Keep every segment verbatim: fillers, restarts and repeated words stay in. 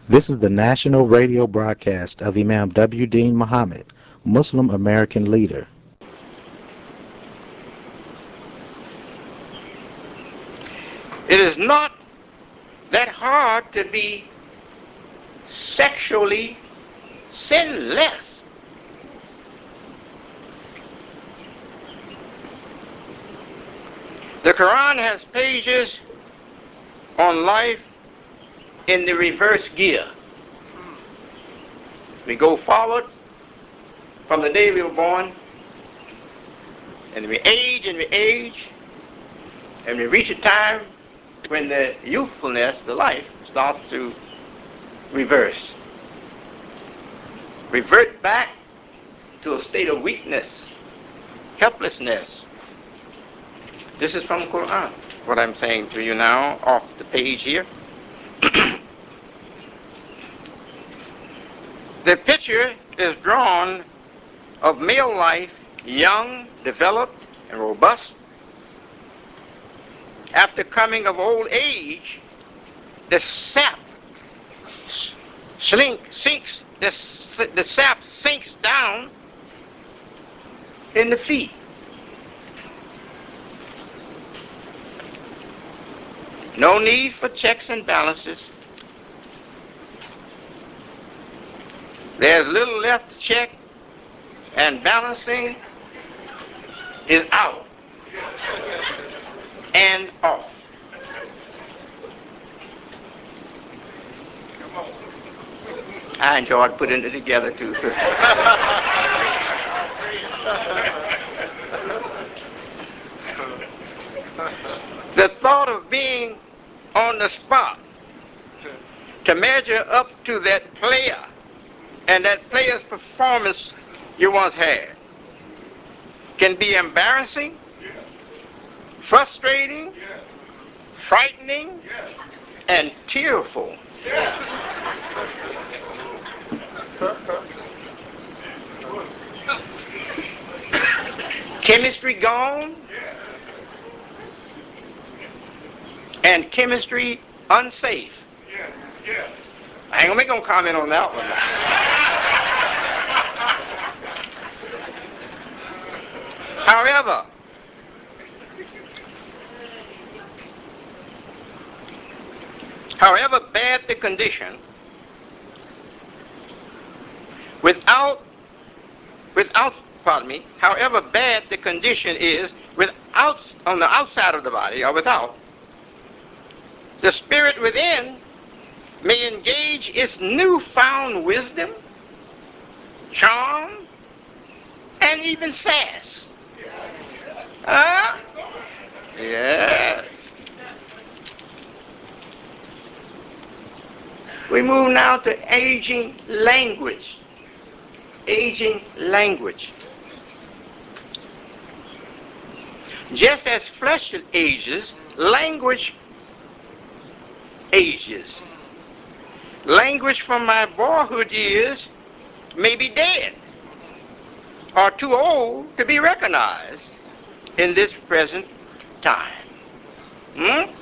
This is the national radio broadcast of Imam W. Deen Muhammad, Muslim American leader. It is not that hard to be sexually sinless. The Quran has pages on life in the reverse gear. We go forward from the day we were born, and we age and we age, and we reach a time when the youthfulness, the life, starts to reverse. Revert back to a state of weakness, helplessness. This is from Quran, what I'm saying to you now, off the page here. The picture is drawn of male life, young, developed, and robust. After coming of old age, the sap slink, sinks, the, the sap sinks down in the feet. No need for checks and balances. There's little left to check, and balancing is out and off. I enjoyed putting it together too, sister. The thought of being on the spot to measure up to that player and that player's performance you once had can be embarrassing, frustrating, frightening, and tearful. Chemistry gone, and chemistry unsafe. I ain't gonna make no comment on that one now. However, however bad the condition, without, without, pardon me, however bad the condition is without, on the outside of the body or without, the spirit within may engage its newfound wisdom, charm, and even sass. Huh? Yes. We move now to aging language. Aging language. Just as flesh ages, language ages. Language from my boyhood years may be dead or too old to be recognized in this present time. Hmm?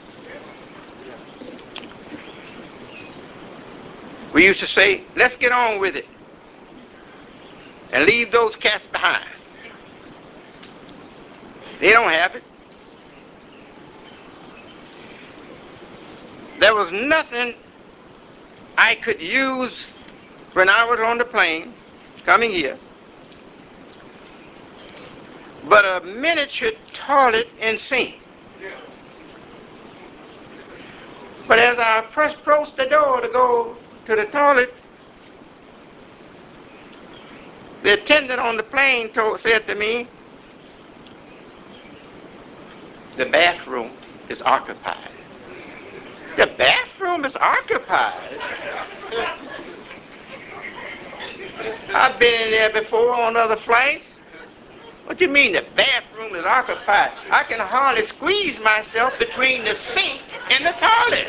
We used to say, let's get on with it and leave those cats behind. They don't have it. There was nothing I could use when I was on the plane coming here but a miniature toilet and sink. But as I approached the door to go to the toilet, the attendant on the plane told, said to me, the bathroom is occupied. The bathroom is occupied? I've been in there before on other flights. What do you mean the bathroom is occupied? I can hardly squeeze myself between the sink and the toilet.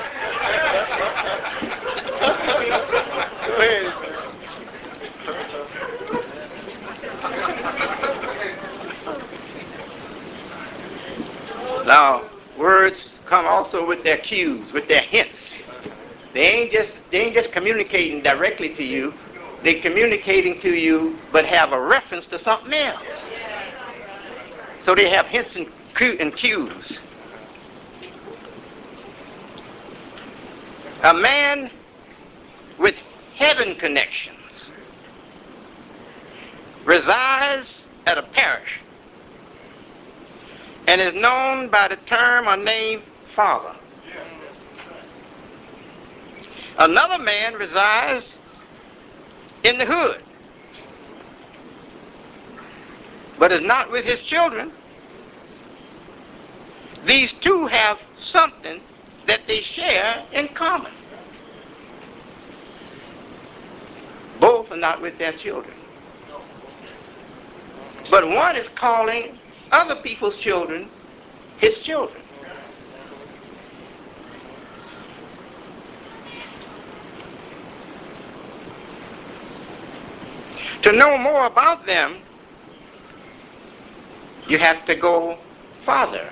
Go ahead. Now, words come also with their cues, with their hints. They ain't just they ain't just communicating directly to you. They're communicating to you, but have a reference to something else. So they have hints and cues. A man with heaven connections resides at a parish and is known by the term or name Father. Another man resides in the hood, but is not with his children. These two have something that they share in common. Both are not with their children. But one is calling other people's children his children. To know more about them, you have to go farther.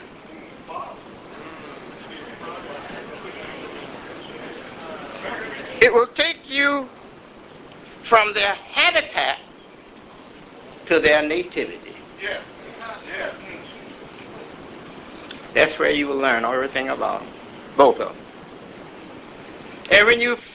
It will take you from their habitat to their nativity. Yes. Yes. That's where you will learn everything about both of them. And when you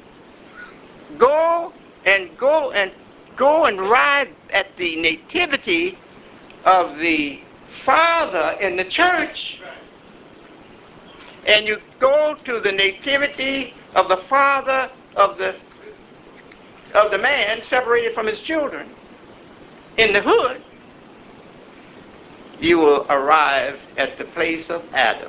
go and go and go and ride at the nativity of the Father in the church, and you go to the nativity of the father of the of the man separated from his children in the hood, you will arrive at the place of Adam.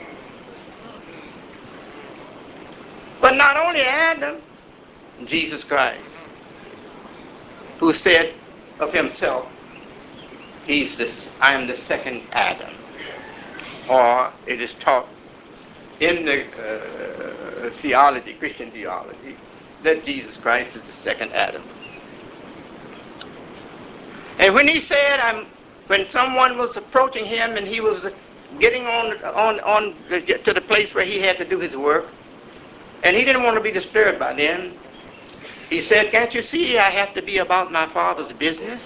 But not only Adam, Jesus Christ, who said of himself, he's this, I am the second Adam. Or it is taught in the uh, theology, Christian theology, that Jesus Christ is the second Adam. And when he said, I'm, when someone was approaching him and he was getting on, on, on to the place where he had to do his work, and he didn't want to be disturbed by them, he said, can't you see I have to be about my Father's business?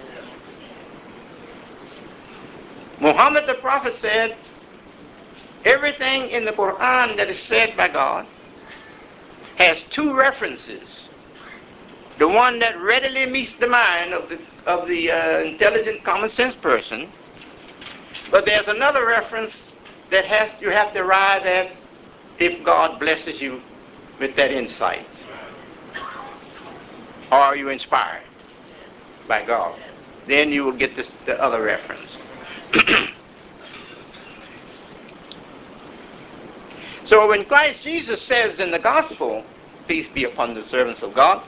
Muhammad the Prophet said, everything in the Quran that is said by God has two references. The one that readily meets the mind of the, of the uh, intelligent, common sense person, but there's another reference that has you have to arrive at if God blesses you with that insight. Or are you inspired by God? Then you will get this, the other reference. So when Christ Jesus says in the gospel, peace be upon the servants of God,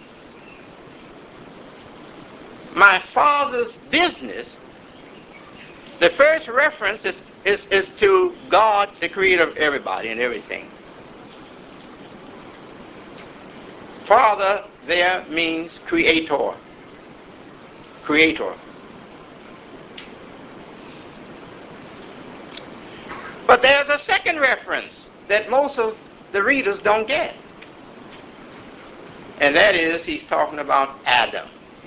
my Father's business, the first reference is, is, is to God, the creator of everybody and everything. Father there means creator. Creator. But there's a second reference that most of the readers don't get. And that is, he's talking about Adam.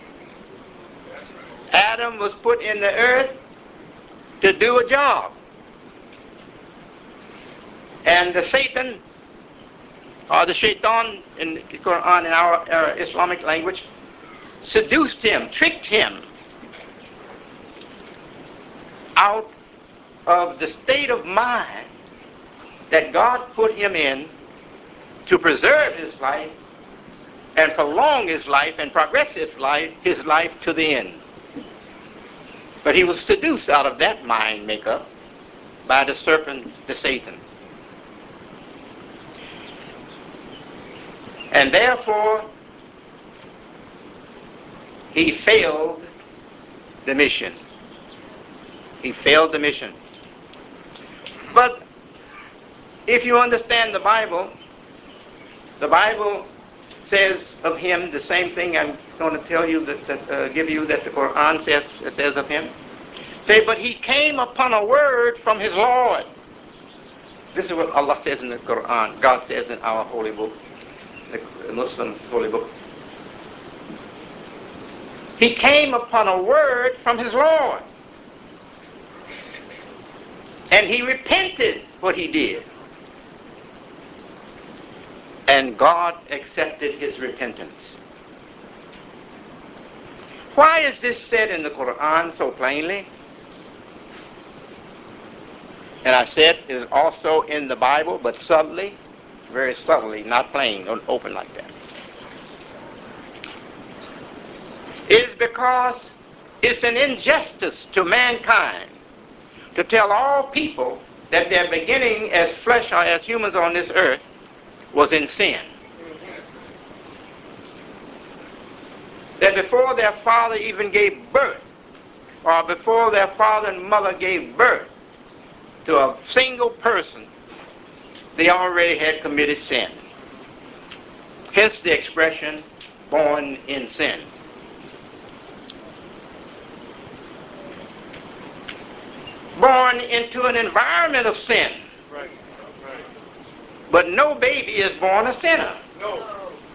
Adam was put in the earth to do a job. And the Satan, or the shaitan in the Quran, in our, our Islamic language, seduced him, tricked him out of the state of mind that God put him in to preserve his life and prolong his life and progress his life, his life to the end. But he was seduced out of that mind makeup by the serpent, the Satan. And therefore, he failed the mission. He failed the mission. But if you understand the Bible, the Bible says of him the same thing I'm going to tell you, that, that uh, give you that the Quran says, says of him. Say, but he came upon a word from his Lord. This is what Allah says in the Quran. God says in our holy book, the Muslims' holy book. He came upon a word from his Lord. And he repented what he did. And God accepted his repentance. Why is this said in the Quran so plainly? And I said it is also in the Bible, but subtly, very subtly, not plain, not open like that. It is because it's an injustice to mankind to tell all people that their beginning as flesh or as humans on this earth was in sin. That before their father even gave birth, or before their father and mother gave birth to a single person, they already had committed sin. Hence the expression, born in sin. Born into an environment of sin. Right. Right. But no baby is born a sinner. No.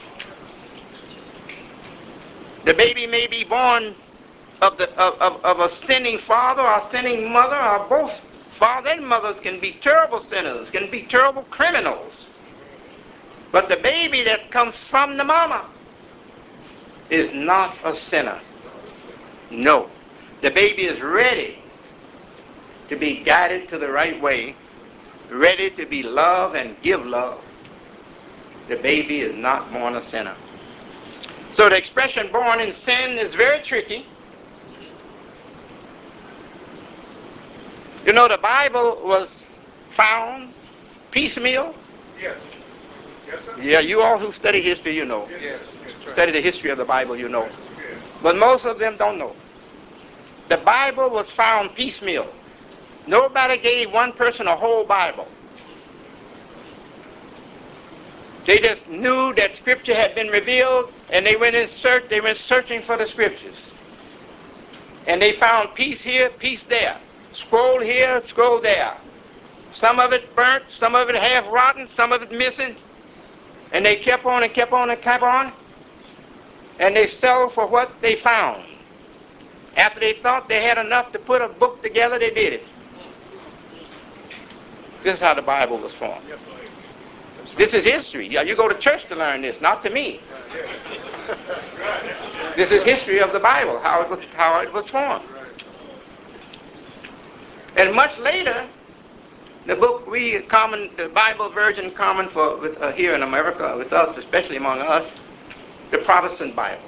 The baby may be born of, the, of, of, of a sinning father or a sinning mother, or both. Father and mothers can be terrible sinners, can be terrible criminals. But the baby that comes from the mama is not a sinner. No. The baby is ready to be guided to the right way, ready to be loved and give love. The baby is not born a sinner. So the expression born in sin is very tricky. You know, the Bible was found piecemeal. Yes. Yes, sir. Yeah, you all who study history, you know. Yes. Yes. Study the history of the Bible, you know. Yes. But most of them don't know. The Bible was found piecemeal. Nobody gave one person a whole Bible. They just knew that Scripture had been revealed, and they went in search. They went searching for the Scriptures, and they found piece here, piece there, scroll here, scroll there. Some of it burnt, some of it half rotten, some of it missing, and they kept on and kept on and kept on, and they settled for what they found. After they thought they had enough to put a book together, they did it. This is how the Bible was formed. This is history. Yeah, you go to church to learn this, not to me. This is history of the Bible, how it was, how it was formed. And much later, the book we common, the Bible version common for with, uh, here in America, with us, especially among us, the Protestant Bible,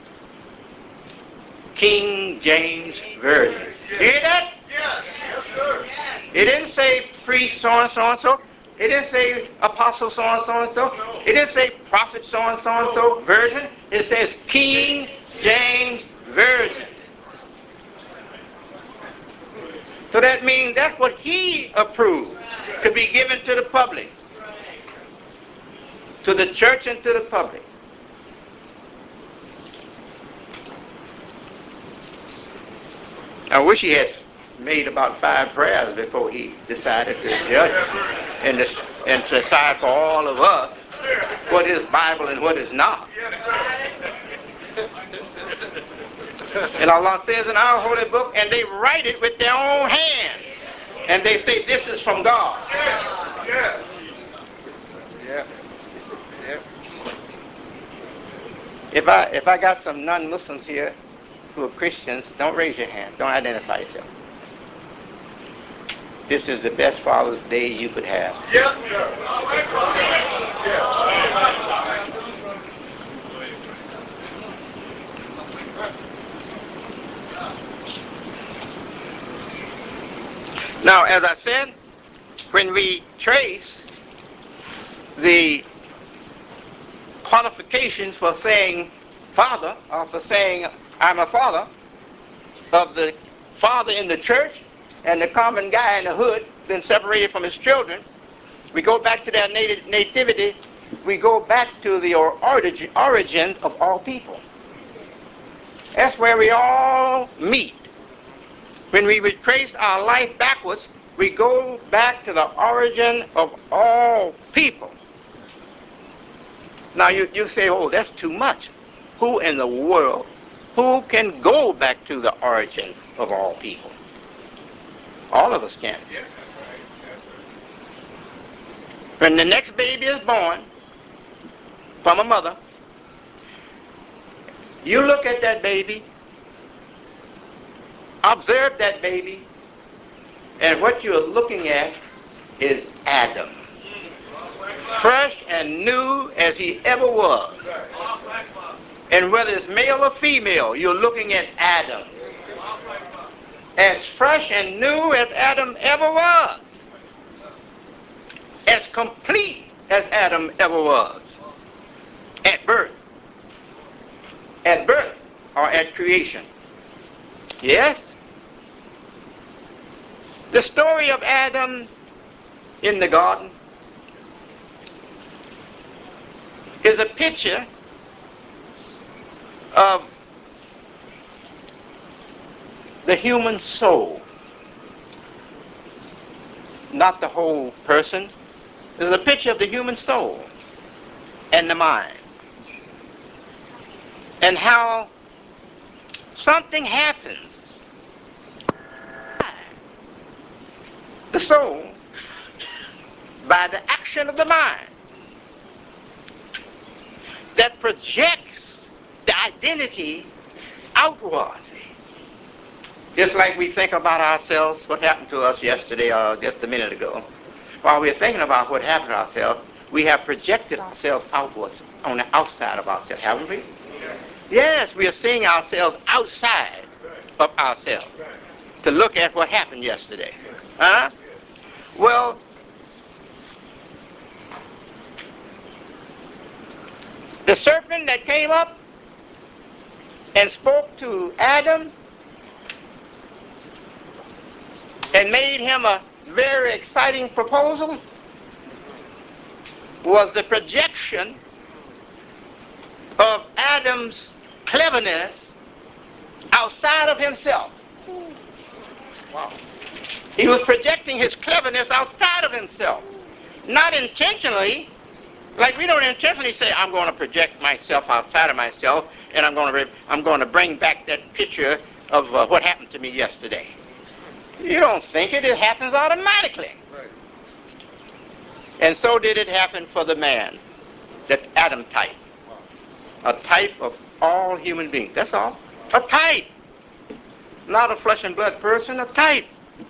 King James Version. You hear that? Yes. Yes, sir. It didn't say priest so and so and so. It didn't say apostle so and so and so. It didn't say prophet so and so and so version. It says King James Version. So that means that's what he approved to be given to the public, to the church and to the public. I wish he had made about five prayers before he decided to judge and, this, and to decide for all of us what is Bible and what is not. And Allah says in our holy book, and they write it with their own hands, and they say this is from God. Yes. Yeah. Yeah. If I if I got some non-Muslims here who are Christians, don't raise your hand. Don't identify yourself. This is the best Father's Day you could have. Yes, sir. Yes. Now, as I said, when we trace the qualifications for saying father, or for saying I'm a father, of the father in the church and the common guy in the hood, been separated from his children, we go back to their nat- nativity, we go back to the origin, origin of all people. That's where we all meet. When we retrace our life backwards, we go back to the origin of all people. Now you, you say, oh, that's too much. Who in the world, who can go back to the origin of all people? All of us can. Yes, that's right. Yes, sir. When the next baby is born from a mother, you look at that baby, observe that baby, and what you're looking at is Adam. Fresh and new as he ever was. And whether it's male or female, you're looking at Adam. As fresh and new as Adam ever was. As complete as Adam ever was. At birth. At birth or at creation. Yes? The story of Adam in the garden is a picture of the human soul. Not the whole person. It's a picture of the human soul and the mind. And how something happens. The soul by the action of the mind that projects the identity outward. Just like we think about ourselves, what happened to us yesterday or just a minute ago. While we're thinking about what happened to ourselves, we have projected ourselves outwards on the outside of ourselves, haven't we? Yes. Yes, we are seeing ourselves outside of ourselves to look at what happened yesterday. Huh? Well, the serpent that came up and spoke to Adam and made him a very exciting proposal was the projection of Adam's cleverness outside of himself. Wow. He was projecting his cleverness outside of himself. Not intentionally, like we don't intentionally say, I'm going to project myself outside of myself and I'm going to, I'm going to bring back that picture of uh, what happened to me yesterday. You don't think it, it happens automatically. Right. And so did it happen for the man, that Adam type. A type of all human beings, that's all. A type. Not a flesh and blood person, a type.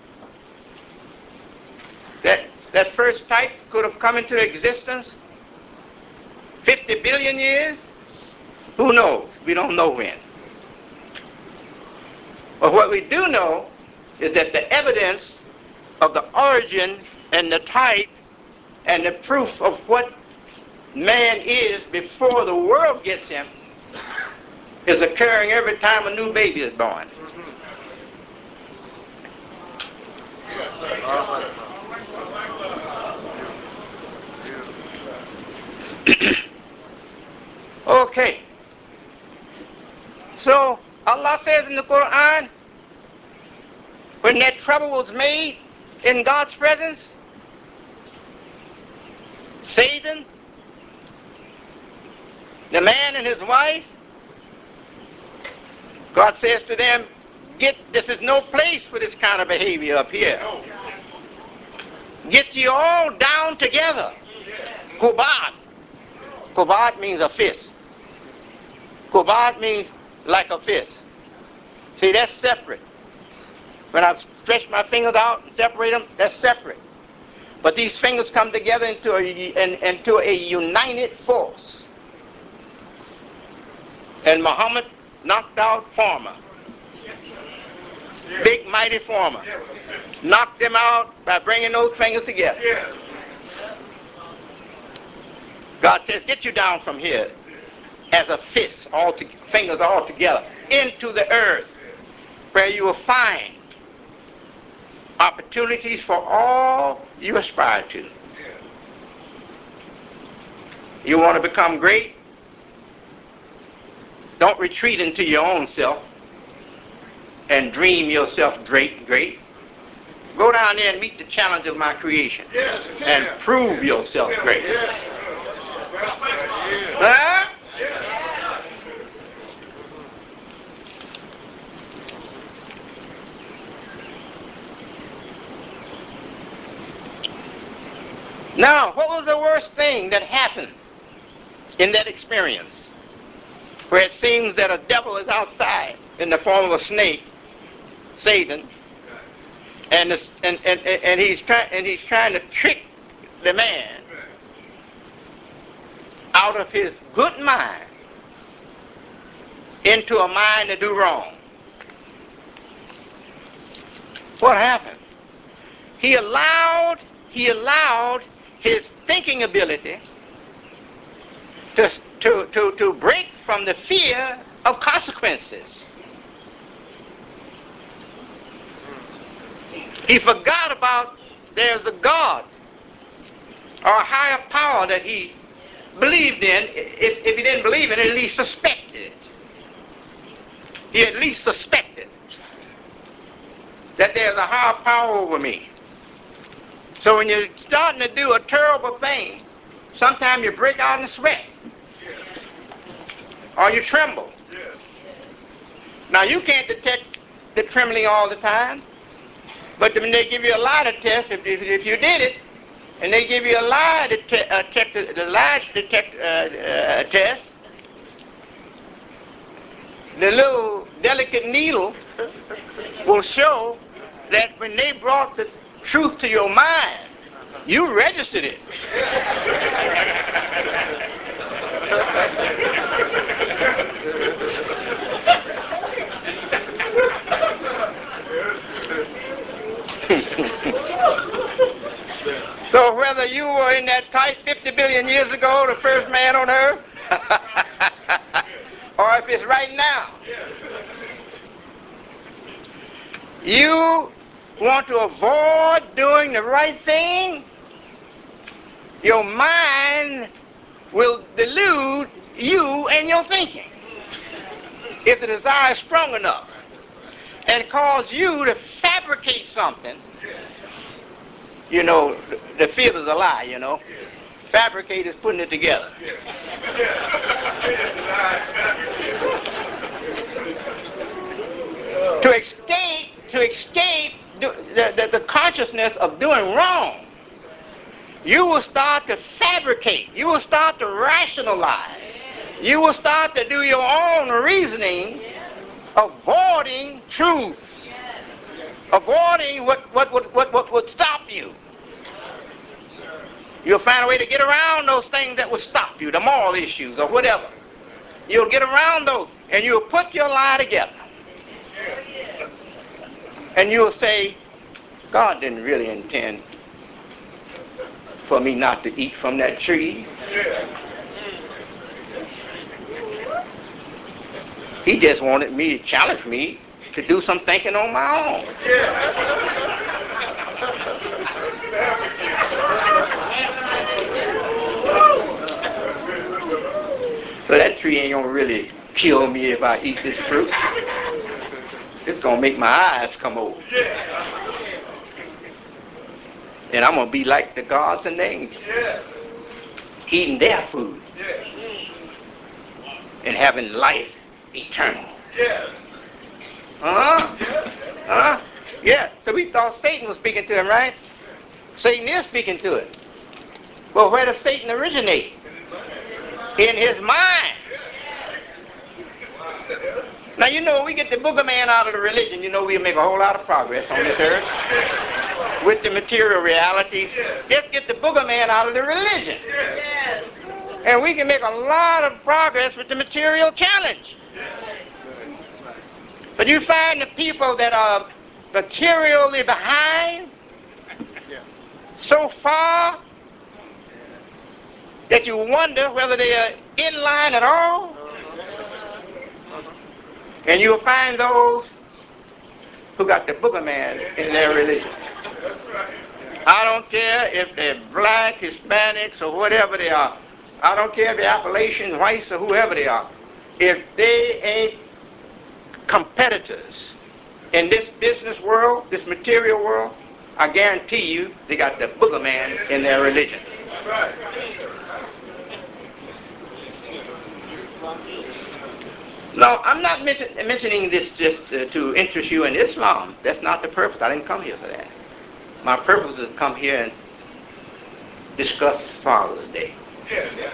That, that first type could have come into existence fifty billion years. Who knows? We don't know when. But what we do know is that the evidence of the origin and the type and the proof of what man is before the world gets him is occurring every time a new baby is born. Yes, sir. Yes, sir. Okay. So Allah says in the Quran, when that trouble was made in God's presence, Satan, the man and his wife, God says to them, get, this is no place for this kind of behavior up here. No. Get you all down together. Kubad. Kubad means a fist. Kubad means like a fist. See, that's separate. When I stretch my fingers out and separate them, that's separate. But these fingers come together into a, in, into a united force. And Muhammad knocked out Farmer. Big mighty Farmer. Knocked them out by bringing those fingers together. Yes. God says, get you down from here as a fist, all to, fingers all together, into the earth, where you will find opportunities for all you aspire to. You want to become great? Don't retreat into your own self and dream yourself great, great. Go down there and meet the challenge of my creation. Yes. And Yes. prove yourself great. Yes. Huh? Now, what was the worst thing that happened in that experience where it seems that a devil is outside in the form of a snake, Satan, and this, and, and, and he's trying and he's trying to trick the man out of his good mind into a mind to do wrong? What happened? He allowed he allowed his thinking ability to, to, to, to break from the fear of consequences. He forgot about there's a God or a higher power that he believed in. If, if he didn't believe in it, at least suspected it. He at least suspected that there's a higher power over me. So when you're starting to do a terrible thing, sometimes you break out in sweat. Or you tremble. Now you can't detect the trembling all the time. But when they give you a lie test, if, if, if you did it, and they give you a lie detect, uh, detect, the lie detect, uh, uh, test, the little delicate needle will show that when they brought the truth to your mind, you registered it. So whether you were in that type fifty billion years ago, the first man on earth, or if it's right now, you want to avoid doing the right thing, your mind will delude you and your thinking if the desire is strong enough and cause you to fabricate something. You know, the field is a lie, you know. Fabricate is putting it together. To escape, to escape the, the, the consciousness of doing wrong, you will start to fabricate. You will start to rationalize. You will start to do your own reasoning, avoiding truth, avoiding what, what, what, what, what would stop you. You'll find a way to get around those things that would stop you, the moral issues or whatever. You'll get around those, and you'll put your lie together. And you'll say, God didn't really intend for me not to eat from that tree. He just wanted me to challenge me to do some thinking on my own. So that tree ain't gonna really kill me if I eat this fruit. It's gonna make my eyes come open. And I'm gonna be like the gods and the angels, eating their food and having life eternal. Huh? Huh? Yeah. So we thought Satan was speaking to him, right? Satan is speaking to it. Well, where does Satan originate? In his mind. Now, you know, we get the booger man out of the religion, you know we'll make a whole lot of progress on this earth with the material realities. Just get the booger man out of the religion. And we can make a lot of progress with the material challenge. But you find the people that are materially behind so far that you wonder whether they are in line at all. And you'll find those who got the booger man in their religion. I don't care if they're black, Hispanics, or whatever they are. I don't care if they're Appalachians, whites, or whoever they are. If they ain't competitors in this business world, this material world, I guarantee you they got the booger man in their religion. Right. No, I'm not mention, mentioning this just uh, to interest you in Islam. That's not the purpose. I didn't come here for that. My purpose is to come here and discuss Father's Day. Yeah, yeah.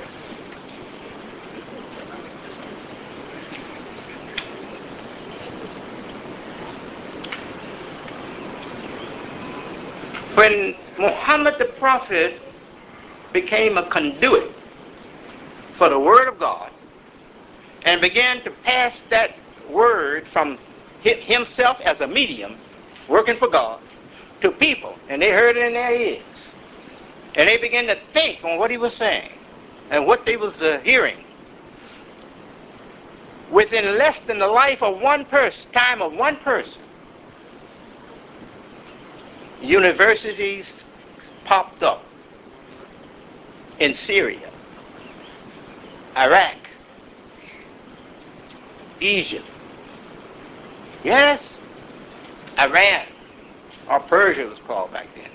When Muhammad the Prophet became a conduit for the Word of God and began to pass that Word from himself as a medium, working for God, to people, and they heard it in their ears, and they began to think on what he was saying and what they was uh, hearing. Within less than the life of one person, time of one person, universities popped up in Syria, Iraq, Egypt, yes, Iran, or Persia was called back then,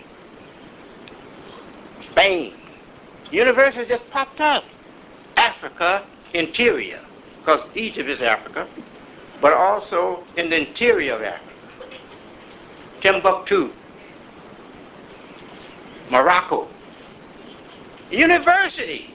Spain. Universities just popped up. Africa, interior, because Egypt is Africa, but also in the interior of Africa. Timbuktu, Morocco. Universities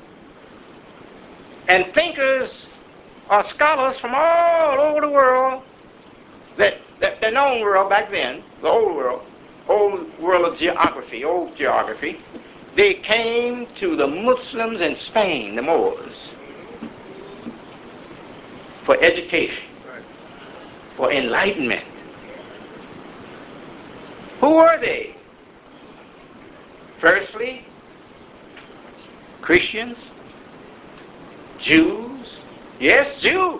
and thinkers or scholars from all over the world, that, that the known world back then, the old world, old world of geography, old geography, they came to the Muslims in Spain, the Moors, for education, for enlightenment. Who were they? Firstly, Christians, Jews, yes, Jews,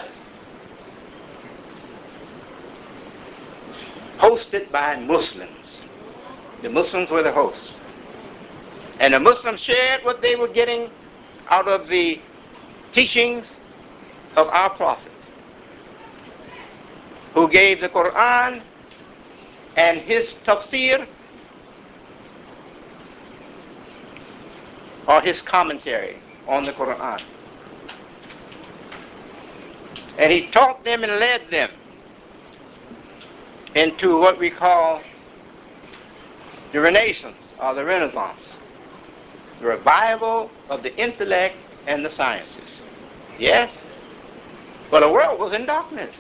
hosted by Muslims. The Muslims were the hosts. And the Muslims shared what they were getting out of the teachings of our Prophet, who gave the Quran and his tafsir, or his commentary on the Quran. And he taught them and led them into what we call the Renaissance or the Renaissance, the revival of the intellect and the sciences. Yes? But the world was in darkness.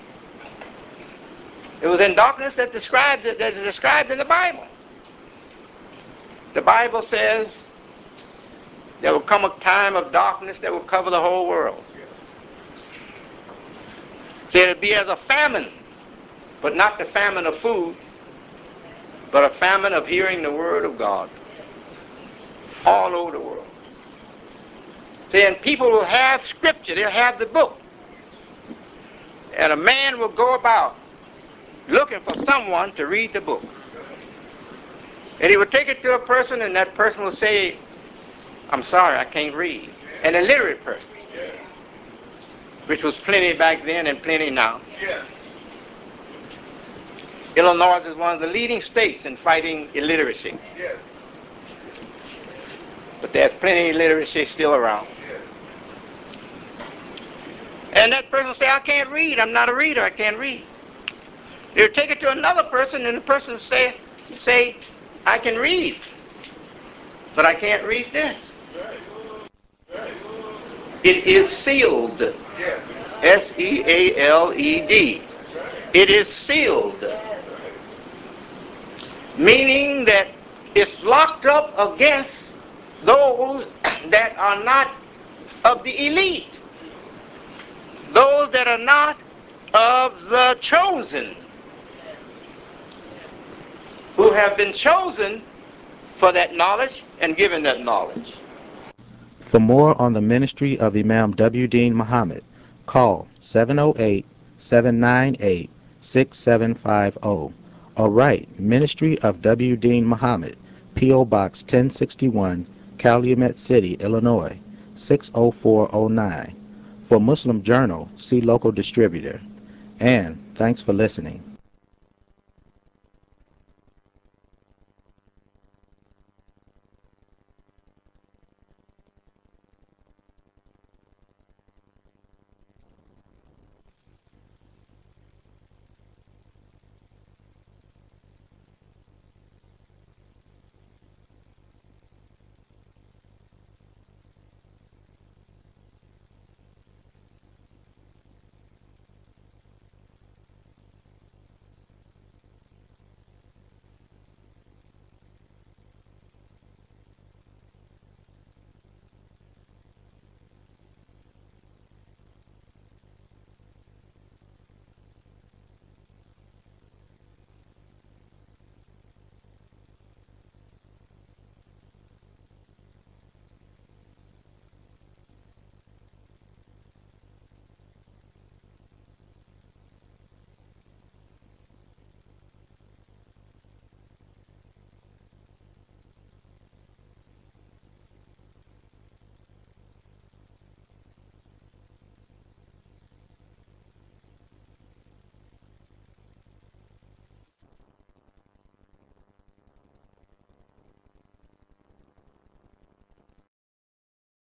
It was in darkness that described that is described in the Bible. The Bible says there will come a time of darkness that will cover the whole world. So it'll be as a famine, but not the famine of food, but a famine of hearing the word of God all over the world. Then people will have scripture, they'll have the book, and a man will go about looking for someone to read the book. And he would take it to a person, and that person will say, I'm sorry, I can't read. An illiterate person, which was plenty back then and plenty now. Illinois is one of the leading states in fighting illiteracy. But there's plenty of illiteracy still around. And that person will say, I can't read, I'm not a reader, I can't read. They'll take it to another person, and the person will say, say, I can read, but I can't read this. It is sealed. S E A L E D. It is sealed. Meaning that it's locked up against those that are not of the elite. Those that are not of the chosen, who have been chosen for that knowledge and given that knowledge. For more on the ministry of Imam W. Dean Muhammad, call seven oh eight, seven nine eight, six seven five zero or write Ministry of W. Dean Muhammad, P O. Box ten sixty-one, Calumet City, Illinois, six oh four oh nine. For Muslim Journal, see local distributor. And thanks for listening.